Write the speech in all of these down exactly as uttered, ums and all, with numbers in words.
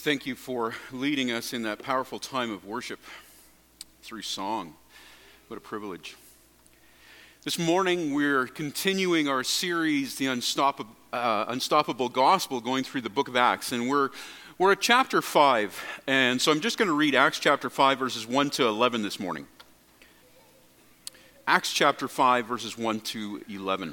Thank you for leading us in that powerful time of worship through song. What a privilege. This morning we're continuing our series, The Unstoppable, uh, Unstoppable Gospel, going through the book of Acts. And we're, we're at chapter five. And so I'm just going to read Acts chapter five, verses one to eleven this morning. Acts chapter five, verses one to eleven.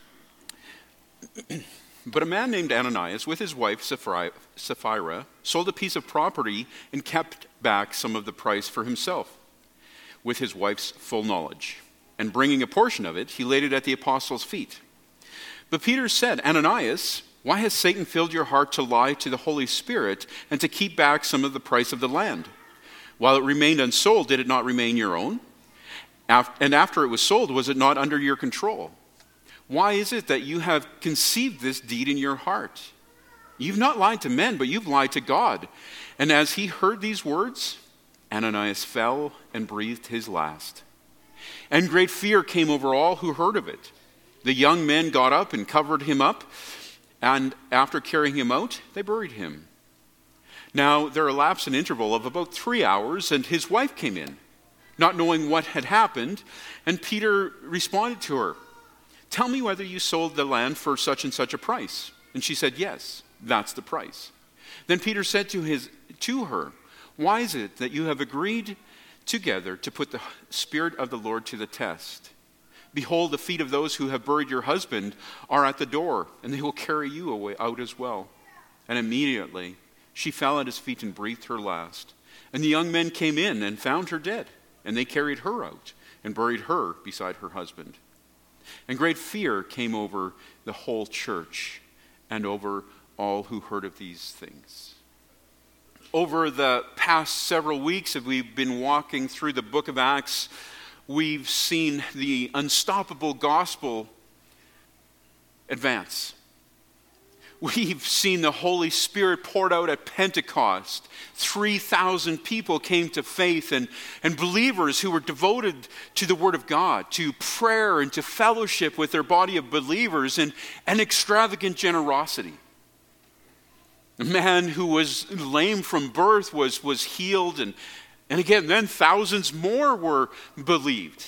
But a man named Ananias, with his wife Sapphira, sold a piece of property and kept back some of the price for himself, with his wife's full knowledge. And bringing a portion of it, he laid it at the apostles' feet. But Peter said, Ananias, why has Satan filled your heart to lie to the Holy Spirit and to keep back some of the price of the land? While it remained unsold, did it not remain your own? And after it was sold, was it not under your control? Why is it that you have conceived this deed in your heart? You've not lied to men, but you've lied to God. And as he heard these words, Ananias fell and breathed his last. And great fear came over all who heard of it. The young men got up and covered him up, and after carrying him out, they buried him. Now there elapsed an interval of about three hours, and his wife came in, not knowing what had happened, and Peter responded to her, Tell me whether you sold the land for such and such a price. And she said, Yes, that's the price. Then Peter said to his to her, Why is it that you have agreed together to put the Spirit of the Lord to the test? Behold, the feet of those who have buried your husband are at the door, and they will carry you away out as well. And immediately she fell at his feet and breathed her last. And the young men came in and found her dead, and they carried her out and buried her beside her husband. And great fear came over the whole church and over all who heard of these things. Over the past several weeks, as we've been walking through the book of Acts, we've seen the unstoppable gospel advance. We've seen the Holy Spirit poured out at Pentecost. three thousand people came to faith, and, and believers who were devoted to the Word of God, to prayer and to fellowship with their body of believers, and, and extravagant generosity. A man who was lame from birth was, was healed, and, and again, then thousands more were believed.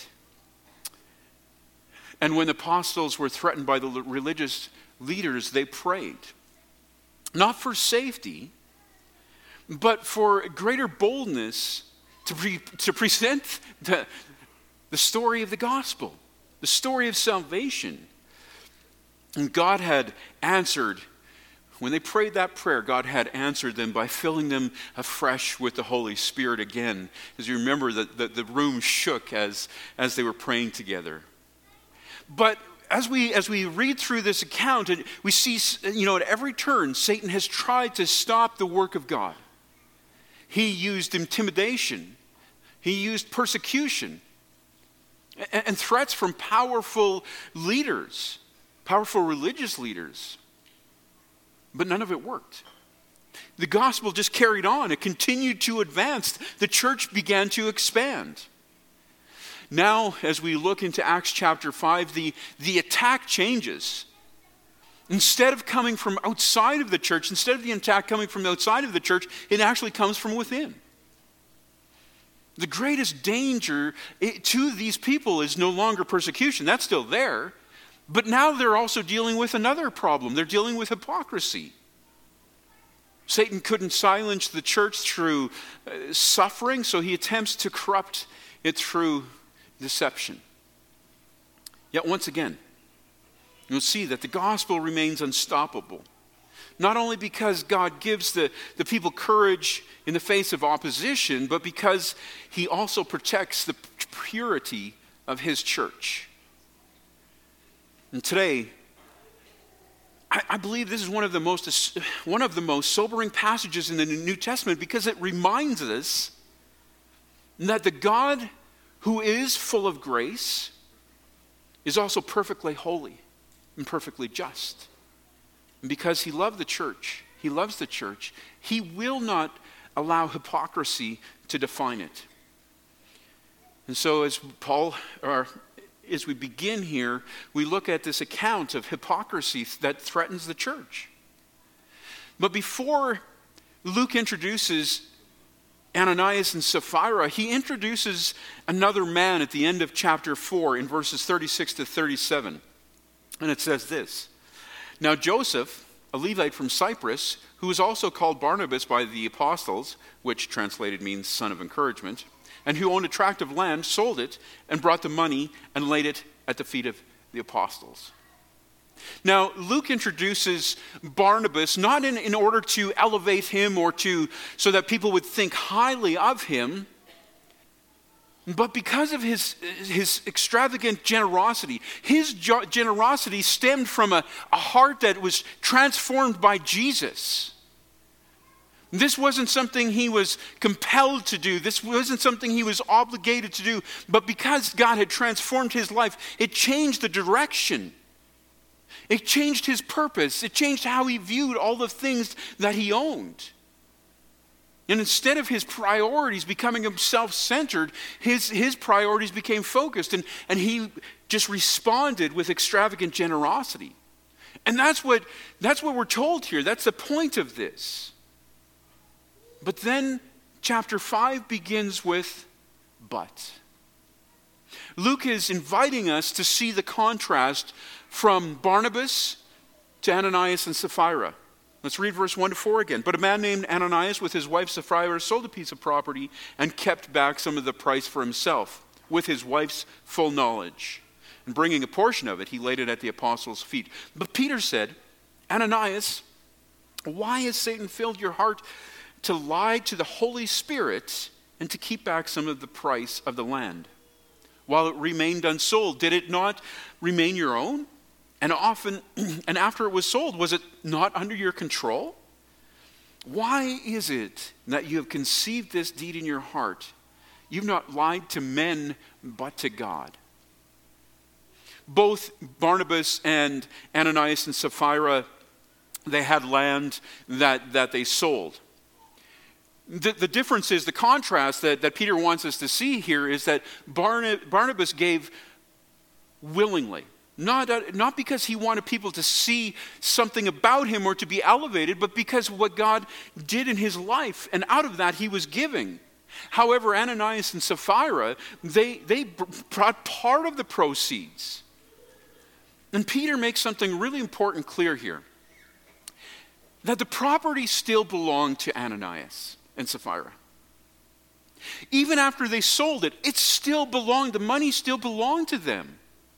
And when the apostles were threatened by the religious leaders, they prayed, not for safety, but for greater boldness to, pre- to present the, the story of the gospel, the story of salvation. And God had answered, when they prayed that prayer, God had answered them by filling them afresh with the Holy Spirit again. As you remember, the, the, the room shook as, as they were praying together. But As we as we read through this account, we see, you know, at every turn, Satan has tried to stop the work of God. He used intimidation. He used persecution and, and threats from powerful leaders, powerful religious leaders. But none of it worked. The gospel just carried on. It continued to advance. The church began to expand. Now, as we look into Acts chapter five, the, the attack changes. Instead of coming from outside of the church, instead of the attack coming from outside of the church, it actually comes from within. The greatest danger to these people is no longer persecution. That's still there. But now they're also dealing with another problem. They're dealing with hypocrisy. Satan couldn't silence the church through uh, suffering, so he attempts to corrupt it through deception. Yet once again, you'll see that the gospel remains unstoppable. Not only because God gives the, the people courage in the face of opposition, but because he also protects the purity of his church. And today, I, I believe this is one of the most one of the most sobering passages in the New Testament, because it reminds us that the God who is full of grace is also perfectly holy and perfectly just. And because he loved the church, he loves the church, he will not allow hypocrisy to define it. And so as Paul, or as we begin here, we look at this account of hypocrisy that threatens the church. But before Luke introduces Ananias and Sapphira. He introduces another man at the end of chapter four in verses thirty-six to thirty-seven. And it says this: Now Joseph, a Levite from Cyprus, who was also called Barnabas by the apostles, which translated means son of encouragement, and who owned a tract of land, sold it, and brought the money and laid it at the feet of the apostles. Now, Luke introduces Barnabas not in, in order to elevate him or to so that people would think highly of him, but because of his, his extravagant generosity. His jo- generosity stemmed from a, a heart that was transformed by Jesus. This wasn't something he was compelled to do. This wasn't something he was obligated to do. But because God had transformed his life, it changed the direction. It changed his purpose. It changed how he viewed all the things that he owned. And instead of his priorities becoming self-centered, his, his priorities became focused. And, and he just responded with extravagant generosity. And that's what, that's what we're told here. That's the point of this. But then chapter five begins with but. Luke is inviting us to see the contrast from Barnabas to Ananias and Sapphira. Let's read verse one to four again. But a man named Ananias with his wife Sapphira sold a piece of property and kept back some of the price for himself with his wife's full knowledge. And bringing a portion of it, he laid it at the apostles' feet. But Peter said, Ananias, why has Satan filled your heart to lie to the Holy Spirit and to keep back some of the price of the land? While it remained unsold, did it not remain your own? And often, and after it was sold, was it not under your control? Why is it that you have conceived this deed in your heart? You've not lied to men, but to God. Both Barnabas and Ananias and Sapphira, they had land that, that they sold. The, the difference is, the contrast that, that Peter wants us to see here is that Barnab- Barnabas gave willingly. Not, uh, not because he wanted people to see something about him or to be elevated, but because of what God did in his life. And out of that, he was giving. However, Ananias and Sapphira, they, they brought part of the proceeds. And Peter makes something really important clear here. That the property still belonged to Ananias and Sapphira. Even after they sold it, it still belonged, the money still belonged to them.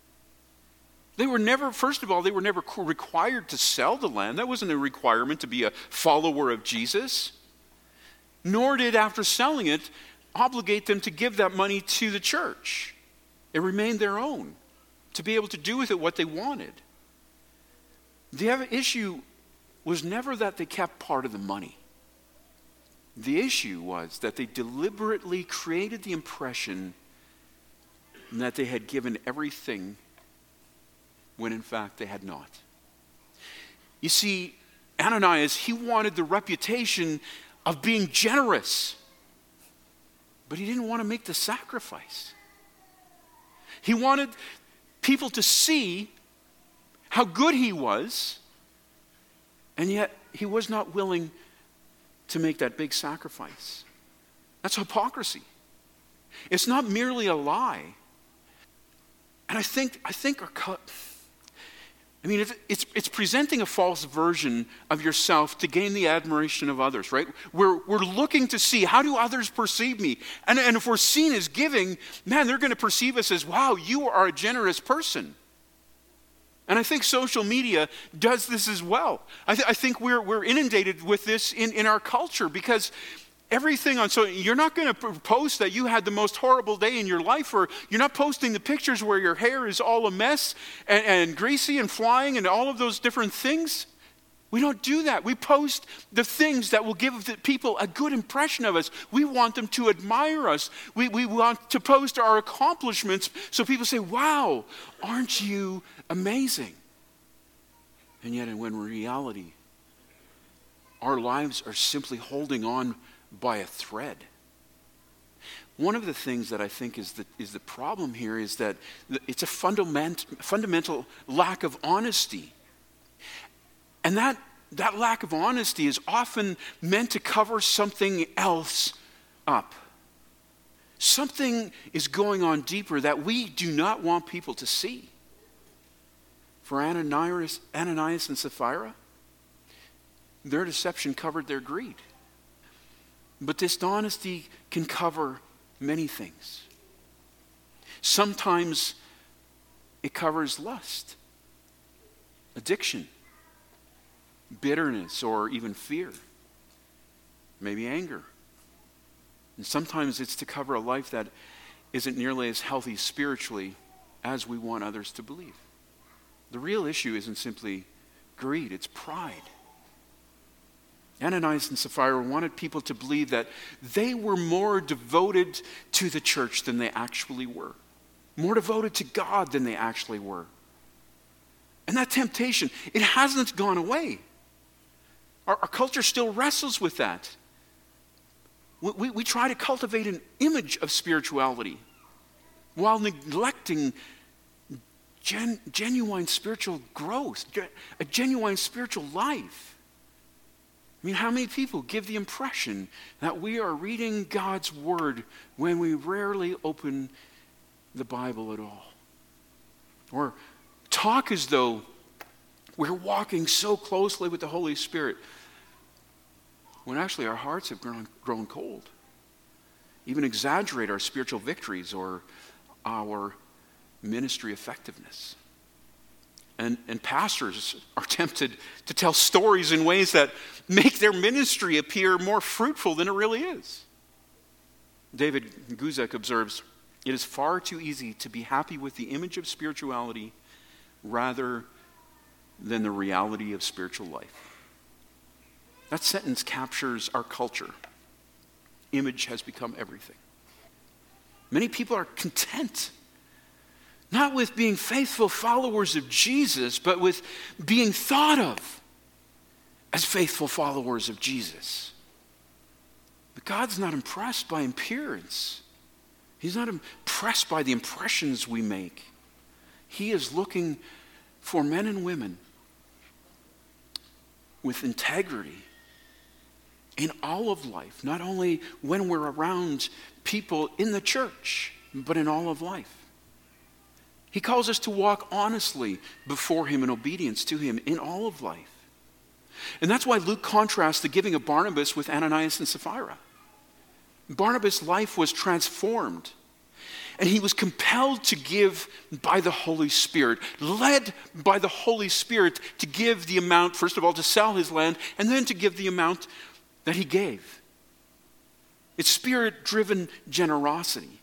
They were never, first of all, they were never required to sell the land. That wasn't a requirement to be a follower of Jesus. Nor did, after selling it, obligate them to give that money to the church. It remained their own, to be able to do with it what they wanted. The issue was never that they kept part of the money. The issue was that they deliberately created the impression that they had given everything when in fact they had not. You see, Ananias, he wanted the reputation of being generous, but he didn't want to make the sacrifice. He wanted people to see how good he was, and yet he was not willing to make that big sacrifice. That's hypocrisy. It's not merely a lie. And I think, I think our, I mean, it's, it's, it's presenting a false version of yourself to gain the admiration of others, right? We're, we're looking to see, how do others perceive me? And, and if we're seen as giving, man, they're going to perceive us as, wow, you are a generous person. And I think social media does this as well. I, th- I think we're, we're inundated with this in, in our culture, because everything on, so you're not going to post that you had the most horrible day in your life, or you're not posting the pictures where your hair is all a mess and, and greasy and flying and all of those different things. We don't do that. We post the things that will give the people a good impression of us. We want them to admire us. We, we want to post our accomplishments so people say, wow, aren't you amazing? And yet, when in reality, our lives are simply holding on by a thread. One of the things that I think is the, is the problem here is that it's a fundament, fundamental lack of honesty. And that, that lack of honesty is often meant to cover something else up. Something is going on deeper that we do not want people to see. For Ananias, Ananias and Sapphira, their deception covered their greed. But dishonesty can cover many things. Sometimes it covers lust, addiction, bitterness, or even fear, maybe anger. And sometimes it's to cover a life that isn't nearly as healthy spiritually as we want others to believe. The real issue isn't simply greed, it's pride. Ananias and Sapphira wanted people to believe that they were more devoted to the church than they actually were. More devoted to God than they actually were. And that temptation, it hasn't gone away. Our, our culture still wrestles with that. We, we, we try to cultivate an image of spirituality while neglecting gen, genuine spiritual growth, a genuine spiritual life. I mean, how many people give the impression that we are reading God's word when we rarely open the Bible at all? Or talk as though we're walking so closely with the Holy Spirit when actually our hearts have grown, grown cold. Even exaggerate our spiritual victories or our ministry effectiveness. And, and pastors are tempted to tell stories in ways that make their ministry appear more fruitful than it really is. David Guzik observes, "It is far too easy to be happy with the image of spirituality rather than the reality of spiritual life." That sentence captures our culture. Image has become everything. Many people are content not with being faithful followers of Jesus, but with being thought of as faithful followers of Jesus. But God's not impressed by appearance. He's not impressed by the impressions we make. He is looking for men and women with integrity in all of life, not only when we're around people in the church, but in all of life. He calls us to walk honestly before him in obedience to him in all of life. And that's why Luke contrasts the giving of Barnabas with Ananias and Sapphira. Barnabas' life was transformed, and he was compelled to give by the Holy Spirit, led by the Holy Spirit to give the amount, first of all, to sell his land, and then to give the amount that he gave. It's spirit-driven generosity.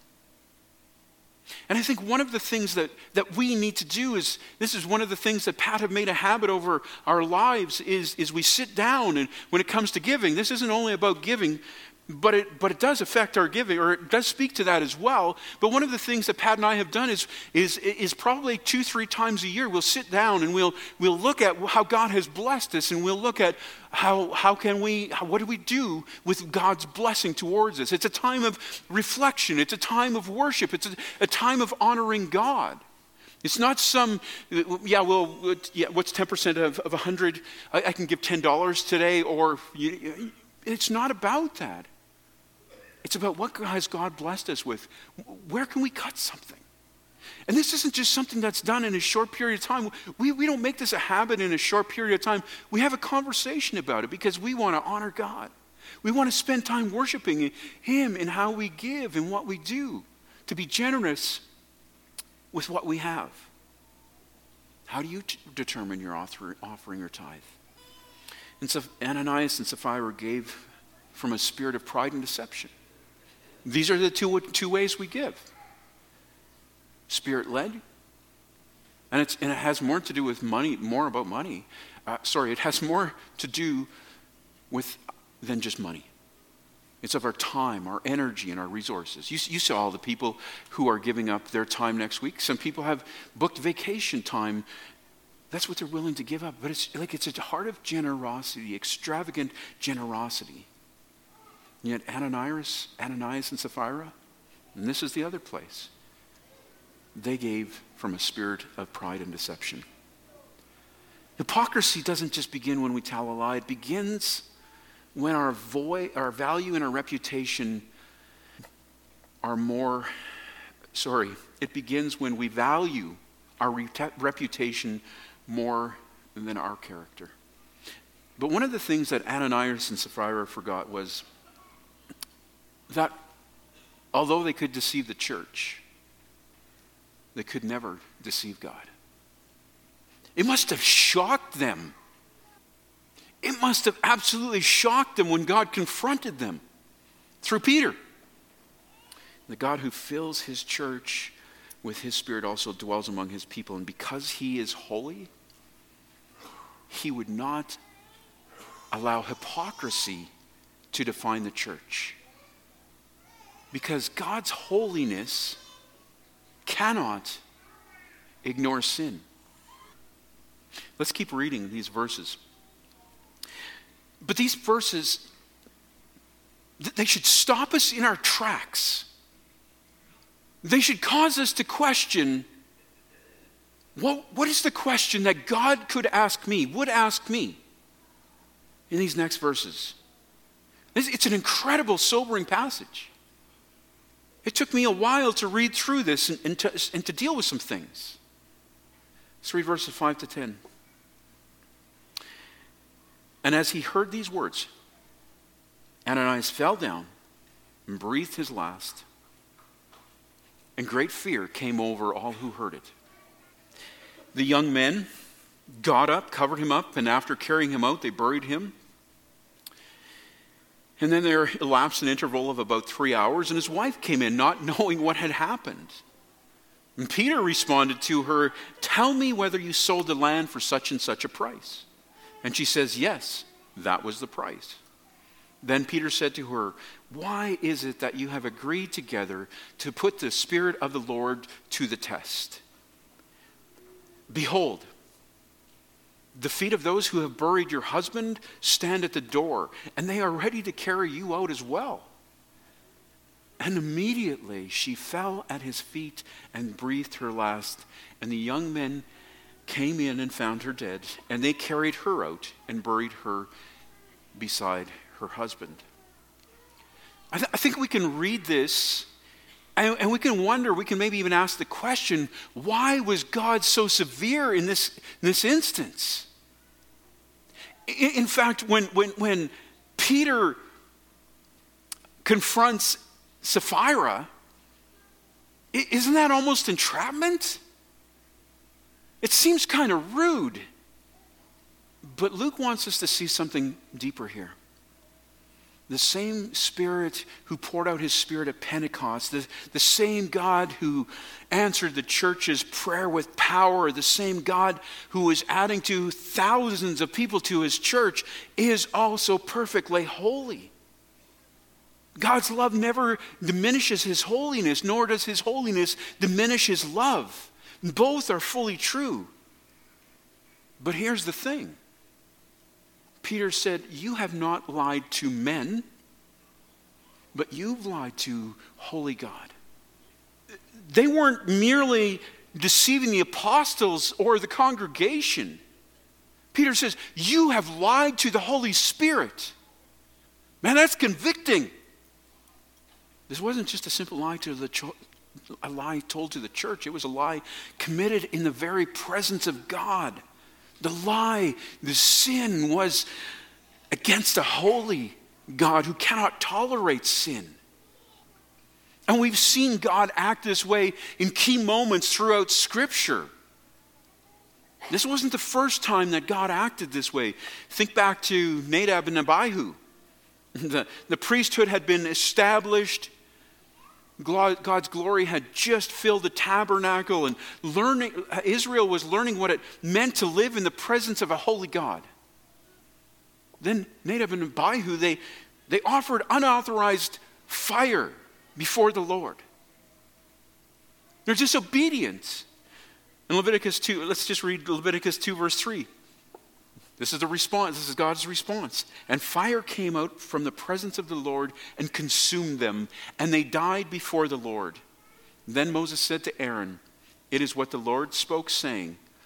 And I think one of the things that, that we need to do is, this is one of the things that Pat have made a habit over our lives, is, is we sit down, and when it comes to giving, this isn't only about giving, but it, but it does affect our giving, or it does speak to that as well. But one of the things that Pat and I have done is, is, is probably two, three times a year, we'll sit down and we'll, we'll look at how God has blessed us, and we'll look at how, how can we, how, what do we do with God's blessing towards us. It's a time of reflection. It's a time of worship. It's a, a time of honoring God. It's not some, yeah, well, yeah, what's ten percent of, of one hundred? I, I can give ten dollars today, or you, it's not about that. It's about what has God blessed us with. Where can we cut something? And this isn't just something that's done in a short period of time. We, we don't make this a habit in a short period of time. We have a conversation about it because we want to honor God. We want to spend time worshiping him in how we give and what we do, to be generous with what we have. How do you t- determine your offer, offering or tithe? And so Ananias and Sapphira gave from a spirit of pride and deception. These are the two, two ways we give. Spirit-led, and, it's, and it has more to do with money, more about money. Uh, sorry, it has more to do with than just money. It's of our time, our energy, and our resources. You, you saw all the people who are giving up their time next week. Some people have booked vacation time. That's what they're willing to give up. But it's like it's a heart of generosity, extravagant generosity. And yet Ananias, Ananias and Sapphira, and this is the other place, they gave from a spirit of pride and deception. Hypocrisy doesn't just begin when we tell a lie. It begins when our, void, our value and our reputation are more, sorry, it begins when we value our re- reputation more than our character. But one of the things that Ananias and Sapphira forgot was that although they could deceive the church, they could never deceive God. It must have shocked them. It must have absolutely shocked them when God confronted them through Peter. The God who fills his church with his Spirit also dwells among his people. And because he is holy, he would not allow hypocrisy to define the church. Because God's holiness cannot ignore sin. Let's keep reading these verses. But these verses, they should stop us in our tracks. They should cause us to question, well, what is the question that God could ask me, would ask me in these next verses? It's an incredible, sobering passage. It took me a while to read through this and, and, to, and to deal with some things. Let's read verses five to ten. And as he heard these words, Ananias fell down and breathed his last. And great fear came over all who heard it. The young men got up, covered him up, and after carrying him out, they buried him. And then there elapsed an interval of about three hours, and his wife came in, not knowing what had happened. And Peter responded to her, "Tell me whether you sold the land for such and such a price." And she says, "Yes, that was the price." Then Peter said to her, "Why is it that you have agreed together to put the Spirit of the Lord to the test? Behold, the feet of those who have buried your husband stand at the door, and they are ready to carry you out as well." And immediately she fell at his feet and breathed her last. And the young men came in and found her dead, and they carried her out and buried her beside her husband. I, th- I think we can read this and, and we can wonder, we can maybe even ask the question, why was God so severe in this, in this instance? In, in fact, when, when, when Peter confronts Sapphira, isn't that almost entrapment? It seems kind of rude. But Luke wants us to see something deeper here. The same Spirit who poured out his Spirit at Pentecost, the, the same God who answered the church's prayer with power, the same God who is adding to thousands of people to his church, is also perfectly holy. God's love never diminishes his holiness, nor does his holiness diminish his love. Both are fully true. But here's the thing. Peter said, "You have not lied to men, but you've lied to holy God." They weren't merely deceiving the apostles or the congregation. Peter says, "You have lied to the Holy Spirit." Man, that's convicting. This wasn't just a simple lie to the cho- a lie told to the church. It was a lie committed in the very presence of God. The lie, the sin was against a holy God who cannot tolerate sin. And we've seen God act this way in key moments throughout Scripture. This wasn't the first time that God acted this way. Think back to Nadab and Abihu. The, the priesthood had been established. God's glory had just filled the tabernacle, and learning Israel was learning what it meant to live in the presence of a holy God. Then Nadab and Abihu, they, they offered unauthorized fire before the Lord. They're disobedient. In Leviticus two, let's just read Leviticus two verse three. This is the response. This is God's response. "And fire came out from the presence of the Lord and consumed them, and they died before the Lord. Then Moses said to Aaron, 'It is what the Lord spoke, saying,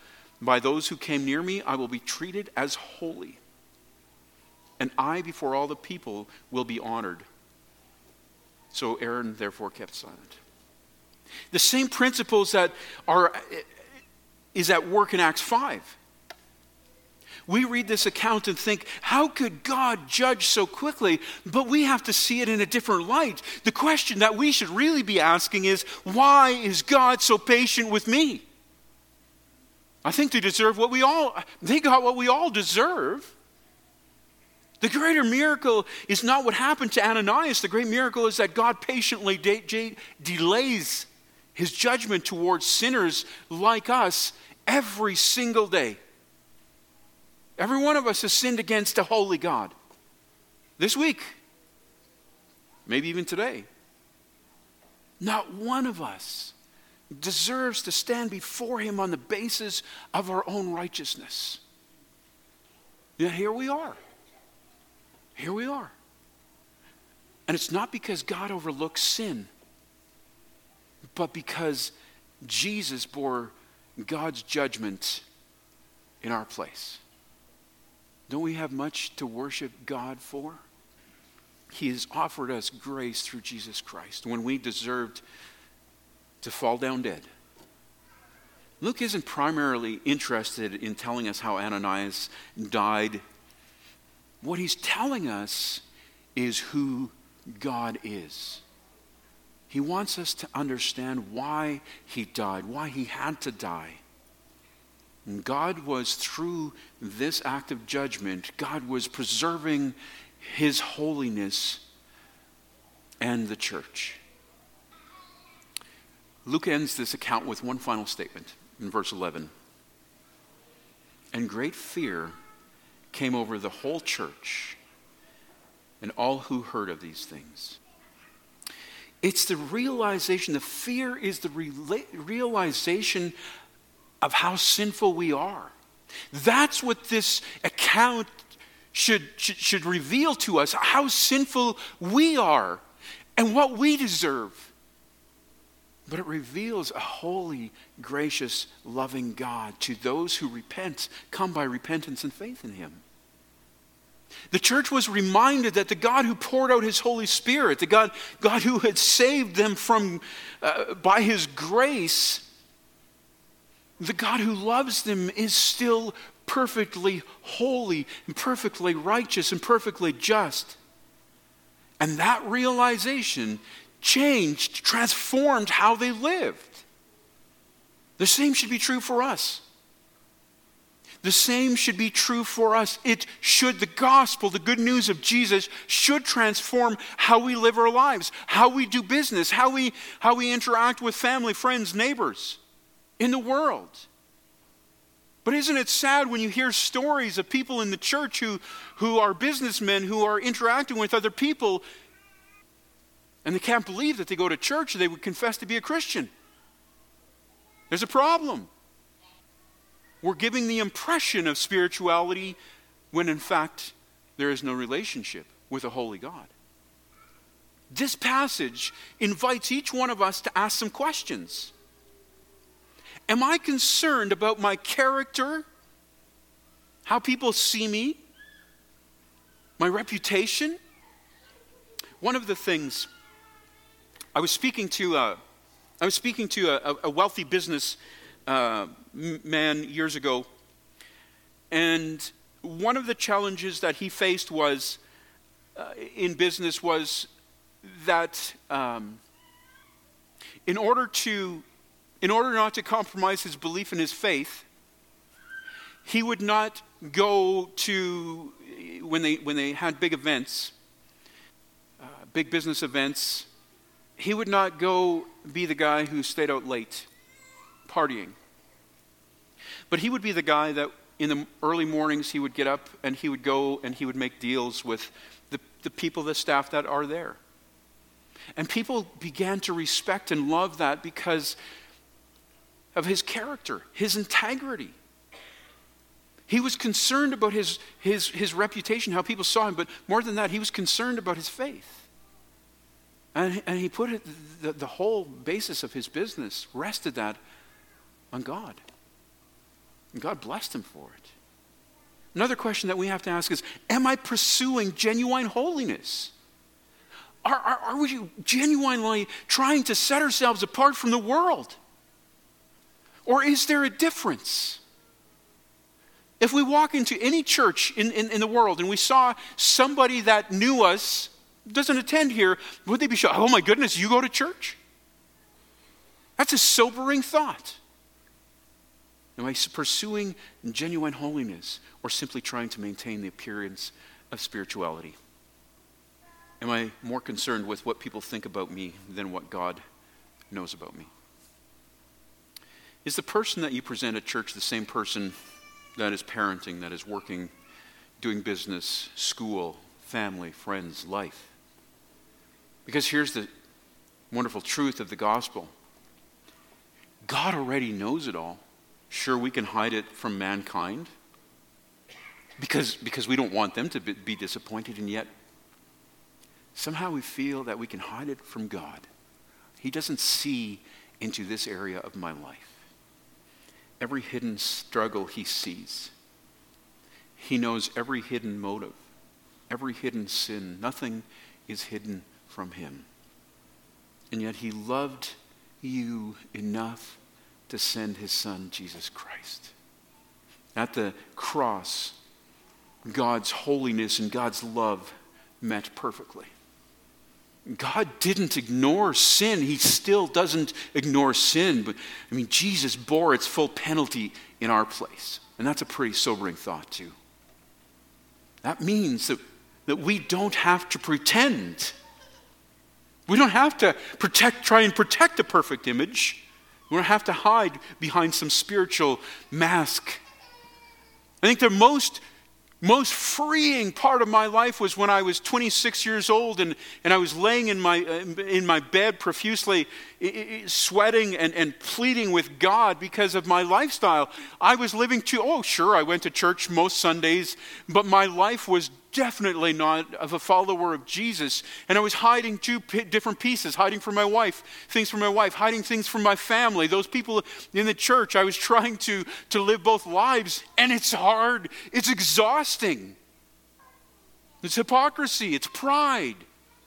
by those who came near me, I will be treated as holy. And I, before all the people, will be honored. So Aaron therefore kept silent. The same principles that are is at work in Acts five. We read this account and think, how could God judge so quickly? But we have to see it in a different light. The question that we should really be asking is, why is God so patient with me? I think they deserve what we all, they got what we all deserve. The greater miracle is not what happened to Ananias. The great miracle is that God patiently de- de- delays his judgment towards sinners like us every single day. Every one of us has sinned against a holy God. This week, maybe even today. Not one of us deserves to stand before him on the basis of our own righteousness. Yet here we are. Here we are. And it's not because God overlooks sin, but because Jesus bore God's judgment in our place. Don't we have much to worship God for? He has offered us grace through Jesus Christ when we deserved to fall down dead. Luke isn't primarily interested in telling us how Ananias died. What he's telling us is who God is. He wants us to understand why he died, why he had to die. And God was, through this act of judgment, God was preserving his holiness and the church. Luke ends this account with one final statement in verse eleven. And great fear came over the whole church and all who heard of these things. It's the realization, the fear is the rela- realization of how sinful we are. That's what this account should, should, should reveal to us, how sinful we are and what we deserve. But it reveals a holy, gracious, loving God to those who repent, come by repentance and faith in him. The church was reminded that the God who poured out his Holy Spirit, the God, God who had saved them from uh, by his grace, the God who loves them is still perfectly holy and perfectly righteous and perfectly just. And that realization changed, transformed how they lived. The same should be true for us. The same should be true for us. It should, the gospel, the good news of Jesus should transform how we live our lives, how we do business, how we, how we interact with family, friends, neighbors in the world. But isn't it sad when you hear stories of people in the church who, who are businessmen, who are interacting with other people, and they can't believe that they go to church and they would confess to be a Christian? There's a problem. We're giving the impression of spirituality when in fact there is no relationship with a holy God. This passage invites each one of us to ask some questions. Am I concerned about my character, how people see me, my reputation? One of the things, I was speaking to a, I was speaking to a, a wealthy business uh, man years ago, and one of the challenges that he faced was uh, in business was that um, in order to In order not to compromise his belief in his faith, he would not go to, when they when they had big events, uh, big business events, he would not go be the guy who stayed out late, partying. But he would be the guy that in the early mornings he would get up and he would go and he would make deals with the, the people, the staff that are there. And people began to respect and love that because of his character, his integrity. He was concerned about his, his, his reputation, how people saw him, but more than that, he was concerned about his faith. And, and he put it, the, the whole basis of his business rested that on God. And God blessed him for it. Another question that we have to ask is, am I pursuing genuine holiness? Are, are, are we genuinely trying to set ourselves apart from the world? Or is there a difference? If we walk into any church in, in, in the world and we saw somebody that knew us, doesn't attend here, would they be shocked? Oh my goodness, you go to church? That's a sobering thought. Am I pursuing genuine holiness or simply trying to maintain the appearance of spirituality? Am I more concerned with what people think about me than what God knows about me? Is the person that you present at church the same person that is parenting, that is working, doing business, school, family, friends, life? Because here's the wonderful truth of the gospel. God already knows it all. Sure, we can hide it from mankind because, because we don't want them to be, be disappointed, and yet somehow we feel that we can hide it from God. He doesn't see into this area of my life. Every hidden struggle he sees. He knows every hidden motive, every hidden sin. Nothing is hidden from him. And yet he loved you enough to send his son, Jesus Christ. At the cross, God's holiness and God's love met perfectly. God didn't ignore sin. He still doesn't ignore sin. But, I mean, Jesus bore its full penalty in our place. And that's a pretty sobering thought, too. That means that, that we don't have to pretend. We don't have to protect, try and protect a perfect image. We don't have to hide behind some spiritual mask. I think the most Most freeing part of my life was when I was twenty-six years old and, and I was laying in my in my bed profusely sweating and, and pleading with God because of my lifestyle. I was living too, oh sure, I went to church most Sundays, but my life was definitely not of a follower of Jesus. And I was hiding two p- different pieces, hiding from my wife, things from my wife, hiding things from my family, those people in the church. I was trying to, to live both lives, and it's hard. It's exhausting. It's hypocrisy. It's pride.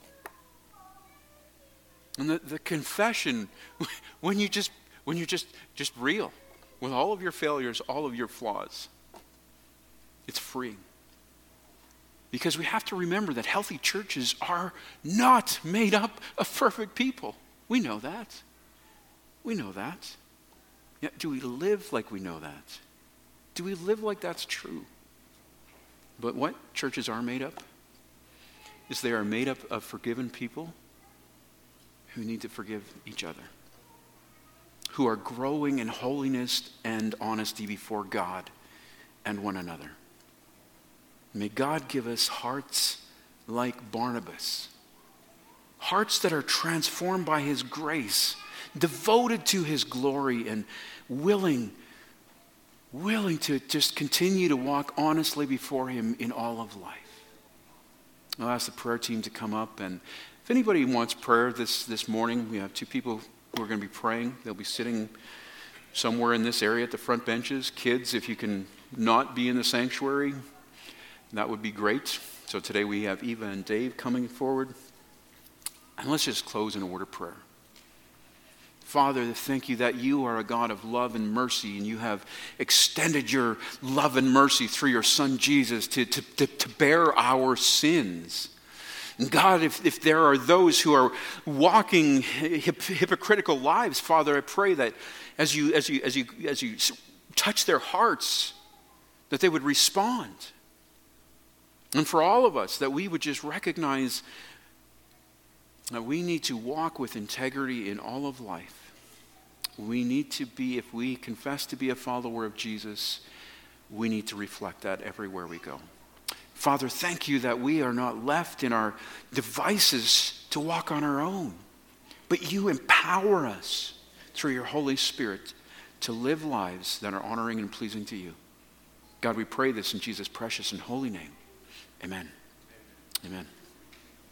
And the, the confession, when you just when you're just, just real, with all of your failures, all of your flaws, it's freeing. Because we have to remember that healthy churches are not made up of perfect people. We know that. We know that. Yet do we live like we know that? Do we live like that's true? But what churches are made up is they are made up of forgiven people who need to forgive each other, who are growing in holiness and honesty before God and one another. May God give us hearts like Barnabas, hearts that are transformed by his grace, devoted to his glory and willing, willing to just continue to walk honestly before him in all of life. I'll ask the prayer team to come up, and if anybody wants prayer this, this morning, we have two people who are going to be praying. They'll be sitting somewhere in this area at the front benches. Kids, if you can not be in the sanctuary, that would be great. So today we have Eva and Dave coming forward. And let's just close in a word of prayer. Father, thank you that you are a God of love and mercy, and you have extended your love and mercy through your Son Jesus to, to, to, to bear our sins. And God, if, if there are those who are walking hip, hypocritical lives, Father, I pray that as you, as you, as you, as you touch their hearts, that they would respond. And for all of us, that we would just recognize that we need to walk with integrity in all of life. We need to be, if we confess to be a follower of Jesus, we need to reflect that everywhere we go. Father, thank you that we are not left in our devices to walk on our own, but you empower us through your Holy Spirit to live lives that are honoring and pleasing to you. God, we pray this in Jesus' precious and holy name. Amen. Amen.